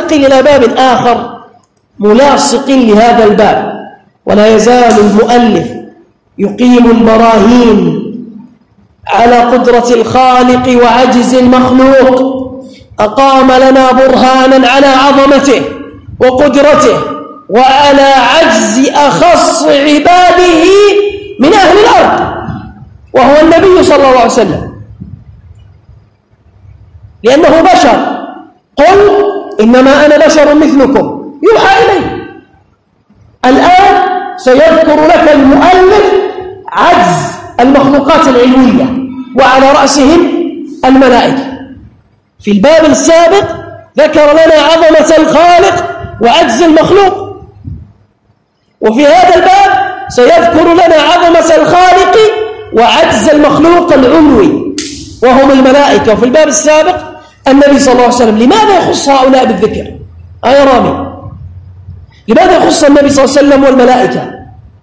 ننتقل إلى باب آخر ملاصق لهذا الباب. ولا يزال المؤلف يقيم البراهين على قدرة الخالق وعجز المخلوق. أقام لنا برهانا على عظمته وقدرته وعلى عجز أخص عباده من أهل الأرض، وهو النبي صلى الله عليه وسلم، لأنه بشر. قل إنما أنا بشر مثلكم يوحى إلي. الآن سيذكر لك المؤلف عجز المخلوقات العلوية وعلى رأسهم الملائكة. في الباب السابق ذكر لنا عظمة الخالق وعجز المخلوق، وفي هذا الباب سيذكر لنا عظمة الخالق وعجز المخلوق العلوي وهم الملائكة. وفي الباب السابق النبي صلى الله عليه وسلم. لماذا يخص هؤلاء بالذكر؟ يا رامي، لماذا يخص النبي صلى الله عليه وسلم والملائكة؟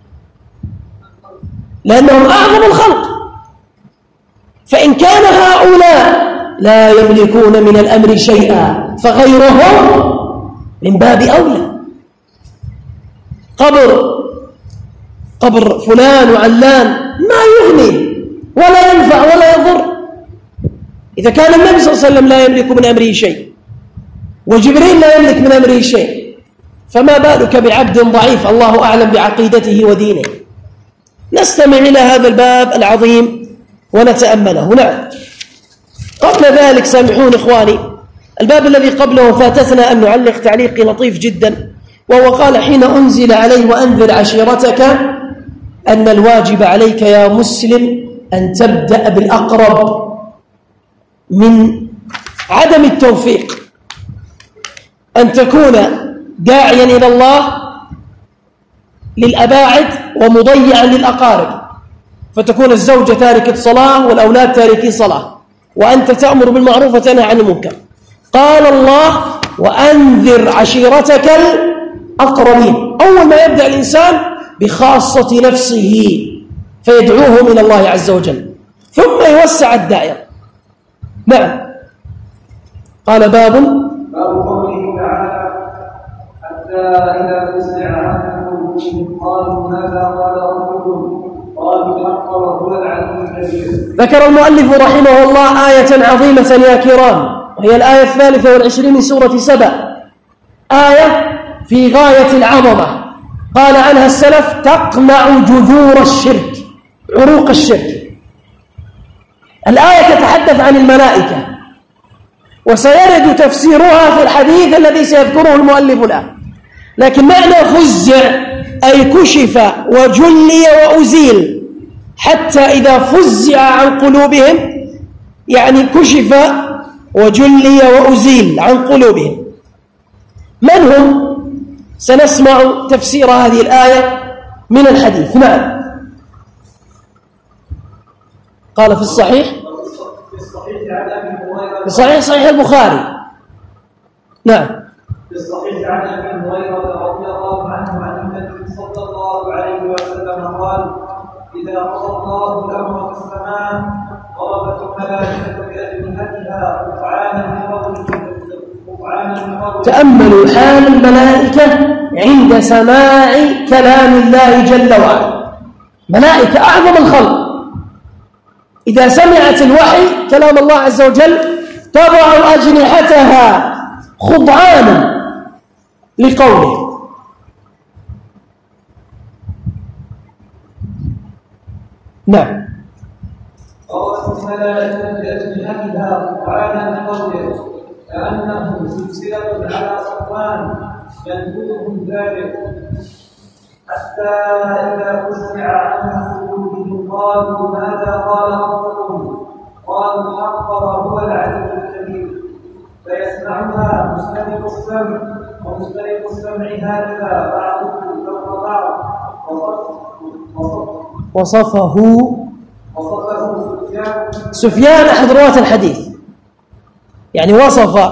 لأنهم أعظم الخلق. فإن كان هؤلاء لا يملكون من الأمر شيئا فغيرهم من باب أولى. قبر فلان وعلان ما يغني ولا ينفع ولا يضر إذا كان النبي صلى الله عليه وسلم لا يملك من أمره شيء وجبريل لا يملك من أمره شيء، فما بالك بعبد ضعيف الله أعلم بعقيدته ودينه. نستمع إلى هذا الباب العظيم ونتأمله. نعم، قبل ذلك سامحون إخواني، الباب الذي قبله فاتتنا أن نعلق تعليق لطيف جدا، وهو قال حين أنزل عليه وأنذر عشيرتك أن الواجب عليك يا مسلم أن تبدأ بالأقرب من عدم التوفيق، أن تكون داعيا إلى الله للأباعد ومضيعا للأقارب، فتكون الزوجة تاركة صلاة والأولاد تاركي صلاة، وأنت تأمر بالمعروف وتنهى عن المنكر. قال الله وأنذر عشيرتك الأقربين. أول ما يبدأ الإنسان بخاصة نفسه فيدعوهم إلى الله عز وجل، ثم يوسع الدائرة. نعم، قال باب قوله تعالى حتى إذا فزع عنهم قالوا ماذا قال ربكم قالوا الحق وهو العلي الكبير. ذكر المؤلف رحمه الله آية عظيمة يا كرام، وهي الآية 23 من سورة سبأ، آية في غاية العظمة. قال عنها السلف تقمع جذور الشرك، عروق الشرك. الآية تتحدث عن الملائكة، وسيرد تفسيرها في الحديث الذي سيذكره المؤلف الآن. لكن معنى فزع أي كشف وجلي وأزيل، حتى إذا فزع عن قلوبهم يعني كشف وجلي وأزيل عن قلوبهم. من هم؟ سنسمع تفسير هذه الآية من الحديث. نعم، قال في الصحيح صحيح البخاري. نعم، في الصحيح عن ابي هريره رضي الله عنه عن النبي صلى الله عليه وسلم قال اذا قضى الله الامر في السماء ضربت الملائكه باجنحتها تأملوا حال الملائكة عند سماع كلام الله جل وعلا. ملائكة أعظم الخلق إذا سمعت الوحي كلام الله عز وجل تضع أجنحتها خضعانا لقوله. نعم، ضربت الملائكة بأجنحتها خضعانا لقوله كأنه سلسلة على صفوان ينفذهم ذلك حتى إذا فزع عن قلوبهم قالوا ماذا قال ربكم قالوا الحق وهو العلي الكبير فيسمعها مستمع السمع ومستمع السمع هكذا بعضهم فوق بعض وصفه سفيان أحد رواة الحديث، يعني وصف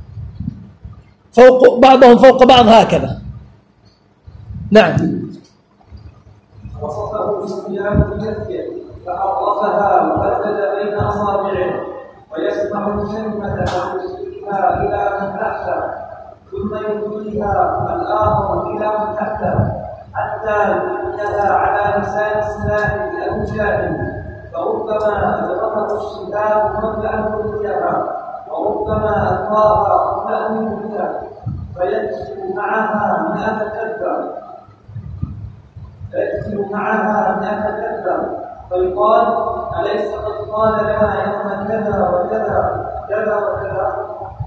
فوق بعضهم فوق بعض هكذا. نعم، وصفه سفيان بيده فحرفها وبدد بين اصابعه ويسمع الكلمه او يسلكها الى من تحته ثم يلقيها الآخر إلى من تحته حتى يلقيها على لسان السلاح بأبو جهل، فربما أدركه الشهاب قبل أن يلقيها، وربما ألقاها قبل أن يلقيها، فيكتب معها 100 كذبة، فيقال: أليس قد قال لها يوم كذا وكذا كذا وكذا؟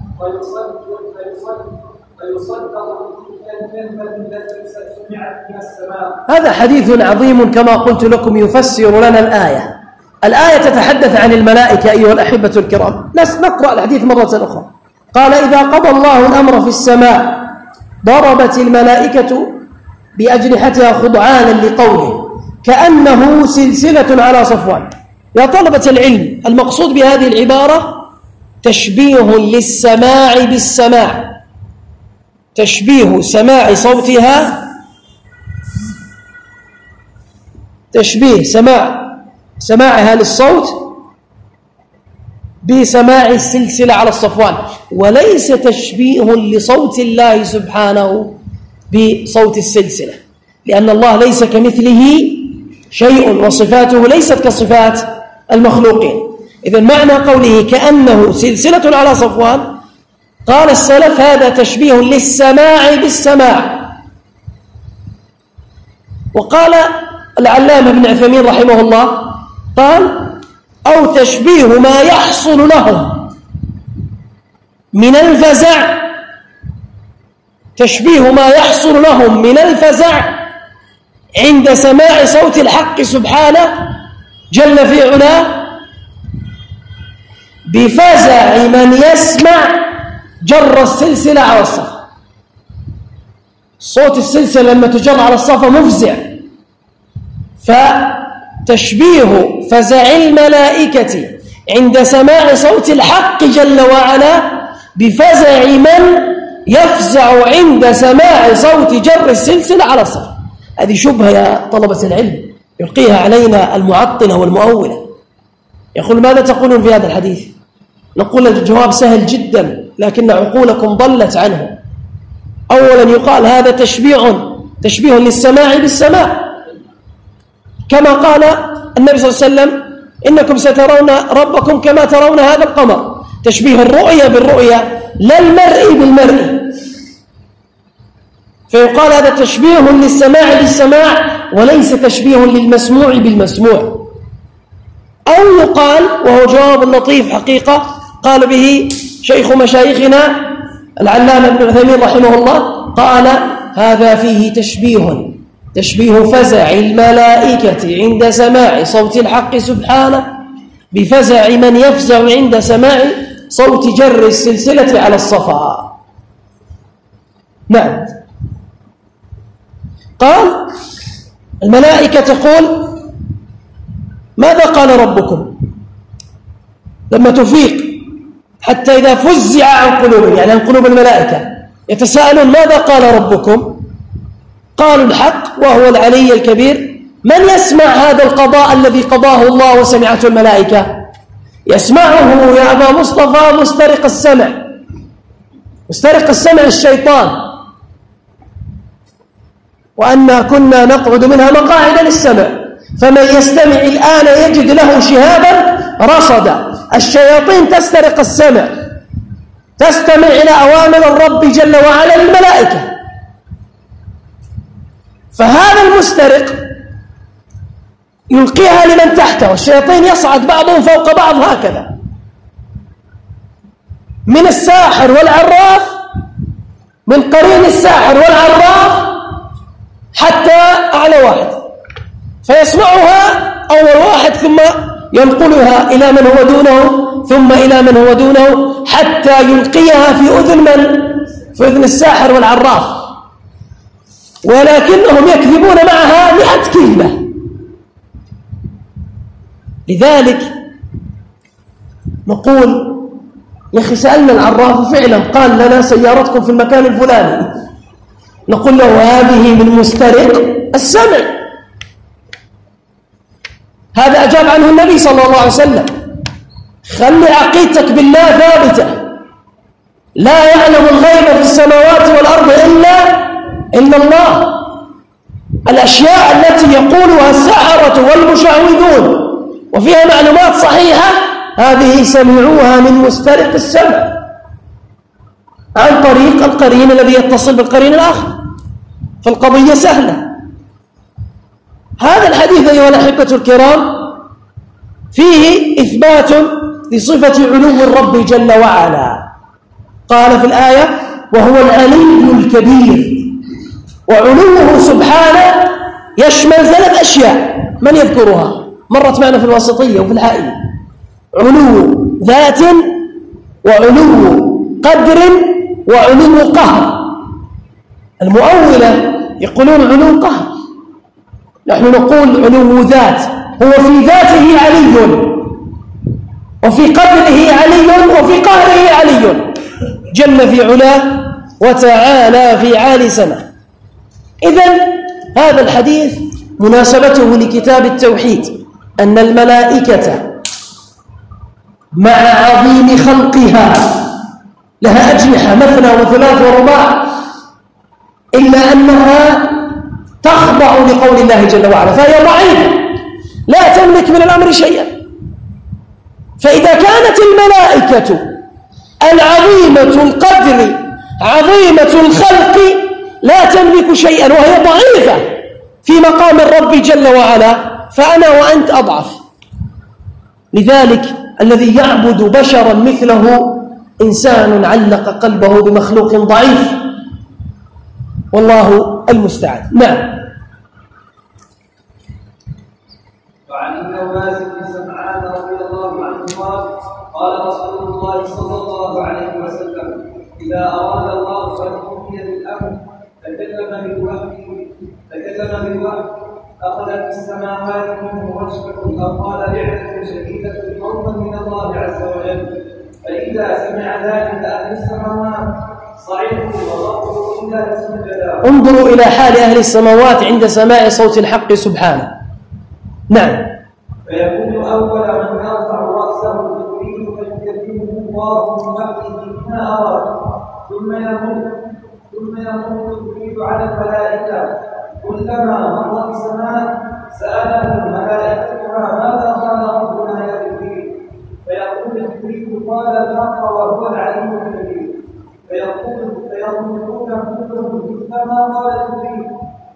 فيصدق بتلك الكلمة التي سمعت من السماء. هذا حديث عظيم كما قلت لكم يفسر لنا الآية. الآية تتحدث عن الملائكة أيها الأحبة الكرام. نقرأ الحديث مرة أخرى. قال: إذا قضى الله الأمر في السماء ضربت الملائكة بأجنحتها خضعانا لقوله كأنه سلسلة على صفوان. يا طلبة العلم، المقصود بهذه العبارة تشبيه للسماع بالسماع، تشبيه سماع صوتها، تشبيه سماعها للصوت بسماع السلسلة على الصفوان، وليس تشبيه لصوت الله سبحانه بصوت السلسلة، لأن الله ليس كمثله شيء وصفاته ليست كصفات المخلوقين. إذن معنى قوله كأنه سلسلة على صفوان، قال السلف هذا تشبيه للسماع بالسماع. وقال العلامة ابن عثيمين رحمه الله قال: أو تشبيه ما يحصل لهم من الفزع، تشبيه ما يحصل لهم من الفزع عند سماع صوت الحق سبحانه جل في علاه بفزع من يسمع جر السلسلة على الصفا. صوت السلسلة لما تجر على الصفا مفزع، فتشبيه فزع الملائكة عند سماع صوت الحق جل وعلا بفزع من يفزع عند سماع صوت جر السلسلة على الصفا. هذه شبهة يا طلبة العلم يلقيها علينا المعطلة والمؤولة. يقول: ماذا تقولون في هذا الحديث؟ نقول الجواب سهل جدا، لكن عقولكم ضلت عنه. أولا يقال هذا تشبيه للسماع بالسماع، كما قال النبي صلى الله عليه وسلم: إنكم سترون ربكم كما ترون هذا القمر. تشبيه الرؤية بالرؤية لا المرء بالمرء، فيقال هذا تشبيه للسماع بالسماع وليس تشبيه للمسموع بالمسموع. أو يقال، وهو جواب لطيف حقيقة قال به شيخ مشايخنا العلامة ابن عثيمين رحمه الله، قال: هذا فيه تشبيه فزع الملائكة عند سماع صوت الحق سبحانه بفزع من يفزع عند سماع صوت جر السلسلة على الصفا. نعم. قال: الملائكة تقول: ماذا قال ربكم؟ لما تفيق، حتى إذا فزع عن قلوبهم، يعني عن قلوب الملائكة، يتساءلون: ماذا قال ربكم؟ قالوا: الحق وهو العلي الكبير. من يسمع هذا القضاء الذي قضاه الله وسمعته الملائكة؟ يسمعه يا أبا مصطفى مسترق السمع. مسترق السمع الشيطان، وأنا كنا نقعد منها مقاعد للسمع، فمن يستمع الآن يجد له شهابا رصدا. الشياطين تسترق السمع، تستمع إلى أوامر الرب جل وعلا للملائكة، فهذا المسترق يلقيها لمن تحته، والشياطين يصعد بعضهم فوق بعض هكذا، من الساحر والعراف، من قرين الساحر والعراف حتى أعلى واحد، فيسمعها أول واحد ثم ينقلها إلى من هو دونه ثم إلى من هو دونه حتى يلقيها في أذن من؟ في أذن الساحر والعراف، ولكنهم يكذبون معها 100 كذبة. لذلك نقول: يا أخي سألنا العراف فعلا قال لنا سيارتكم في المكان الفلاني، نقول له: هذه من مسترق السمع. هذا أجاب عنه النبي صلى الله عليه وسلم: خلي عقيدتك بالله ثابتة، لا يعلم الغيب في السماوات والأرض إلا الله. الأشياء التي يقولها السحرة والمشعوذون وفيها معلومات صحيحة هذه سمعوها من مسترق السمع عن طريق القرين الذي يتصل بالقرين الآخر، فالقضية سهلة. هذا الحديث أيها الأحبة الكرام فيه إثبات لصفة علو الرب جل وعلا. قال في الآية وهو العلي الكبير، وعلوه سبحانه يشمل 3 أشياء من يذكرها؟ مرت معنا في الواسطية وفي الحائية: علو ذات، وعلو قدر، وعلو قهر. المؤولة يقولون علو قهر، نحن نقول علو ذات، هو في ذاته علي، وفي قدره علي، وفي قهره علي، جل في علاه وتعالى في عالي سماه. إذن هذا الحديث مناسبته لكتاب التوحيد أن الملائكة مع عظيم خلقها لها أجنحة مثنى وثلاث ورباع، إلا أنها تخضع لقول الله جل وعلا، فهي ضعيفة لا تملك من الأمر شيئا. فإذا كانت الملائكة العظيمة القدر عظيمة الخلق لا تملك شيئا وهي ضعيفة في مقام الرب جل وعلا، فأنا وأنت أضعف. لذلك الذي يعبد بشرا مثله إنسان علق قلبه بمخلوق ضعيف، والله المستعان. نعم. وعن النواس بن سمعان رضي الله عنه قال رسول الله صلى الله عليه وسلم: إذا أراد الله أن يؤتي بالأمر تكلم بالوحي أخذت السماوات منه رجفة أو قال رعدة شديدة خوفا من الله عز وجل، فإذا سمع ذلك أهل السماوات صعقوا وضربوا إلا سجدا. انظروا إلى حال أهل السماوات عند سماع صوت الحق سبحانه. نعم. فيكون أول من يرفع رأسه يريد أن يكلمه الله من وحده ما أراد، ثم يمر يريد على الملائكة، كلما مر بسماء سأله الملائكتها ماذا قال ربنا يا جبريل؟ فيقول جبريل قال الحق وهو العليم الكبير، فيقولون كلهم مثلما قال جبريل،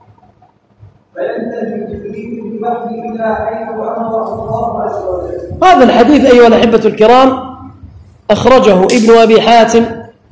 فينتهي جبريل بوحي إلى حيث أمره الله عز وجل. هذا الحديث أيها الأحبة الكرام أخرجه ابن أبي حاتم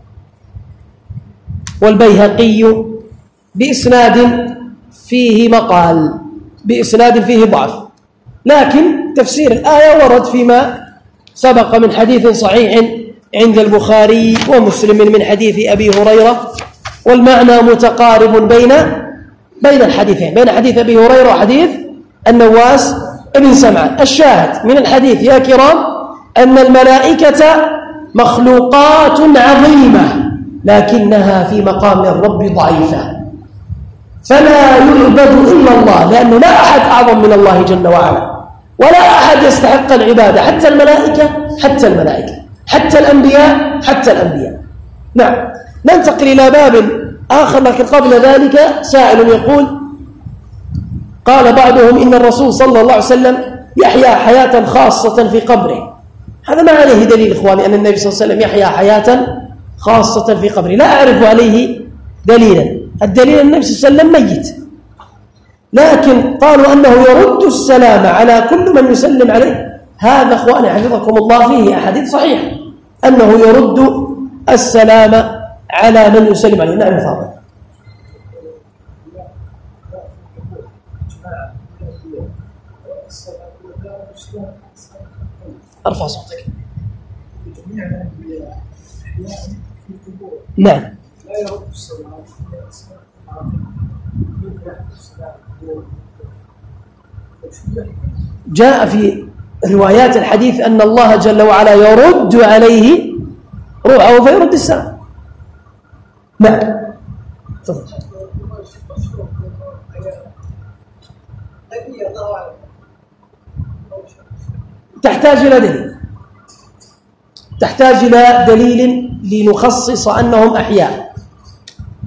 والبيهقي بإسناد فيه مقال، بإسناد فيه ضعف، لكن تفسير الآية ورد فيما سبق من حديث صحيح عند البخاري ومسلم من حديث أبي هريرة، والمعنى متقارب بين الحديثين، بين حديث أبي هريرة وحديث النواس بن سمعان. الشاهد من الحديث يا كرام أن الملائكة مخلوقات عظيمة لكنها في مقام الرب ضعيفة، فلا يعبد إلا الله، لأنه لا أحد أعظم من الله جل وعلا، ولا أحد يستحق العبادة، حتى الملائكة حتى الأنبياء. نعم. ننتقل إلى باب آخر، لكن قبل ذلك سائل يقول: قال بعضهم إن الرسول صلى الله عليه وسلم يحيا حياة خاصة في قبره. هذا ما عليه دليل إخواني أن النبي صلى الله عليه وسلم يحيا حياة خاصة في قبره، لا أعرف عليه دليلا. الدليل النبي صلى الله عليه وسلم ميت، لكن قالوا أنه يرد السلام على كل من يسلم عليه. هذا أخواني حفظكم الله فيه أحاديث صحيح أنه يرد السلام على من يسلم عليه. نعم فاضل. ارفع صوتك. نعم. لا يرد السلام. جاء في روايات الحديث أن الله جل وعلا يرد عليه روحه فيرد السلام. نعم. تفضل. تحتاج إلى دليل لنخصص أنهم أحياء.